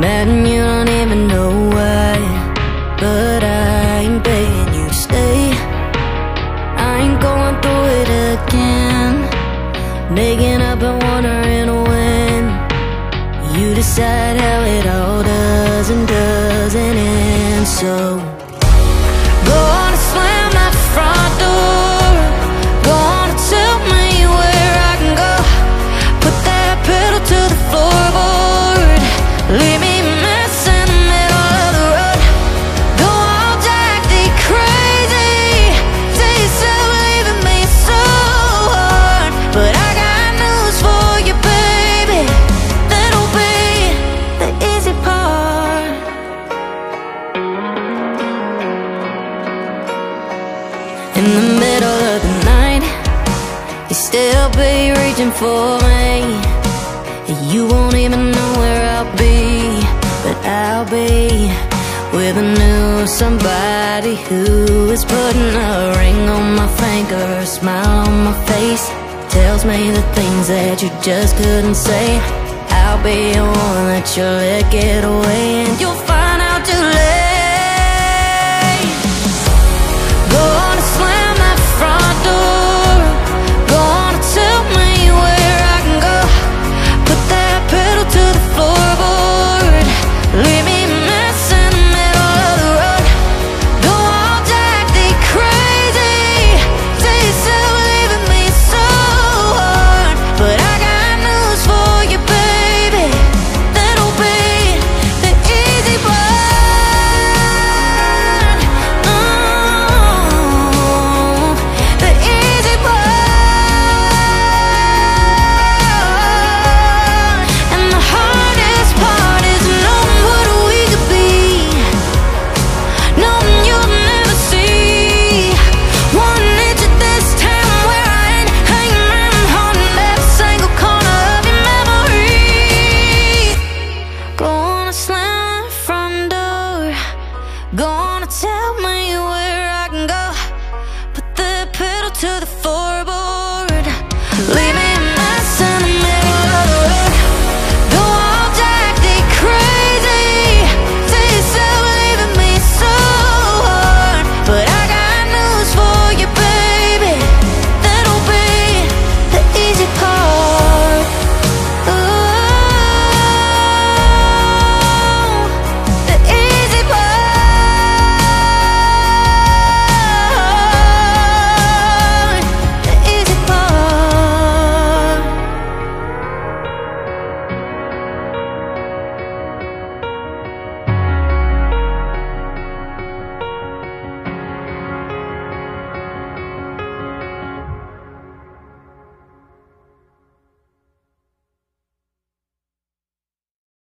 mad and you don't even know why, but I ain't begging you to stay. I ain't going through it again, making up and wondering when you decide how it all does and doesn't end. So go on and slam that front door, go on and tell me where I can go. Put that pedal to the floorboard, leave me a mess in the middle of the road. Go all jacked crazy, say yourself leaving me so hard, but I got news for you, baby, that'll be the easy part. In the middle of the night, you still be reaching for me. You won't even know where I'll be, but I'll be with a new somebody who is putting a ring on my finger, a smile on my face, tells me the things that you just couldn't say. I'll be the one that you let get away, and you'll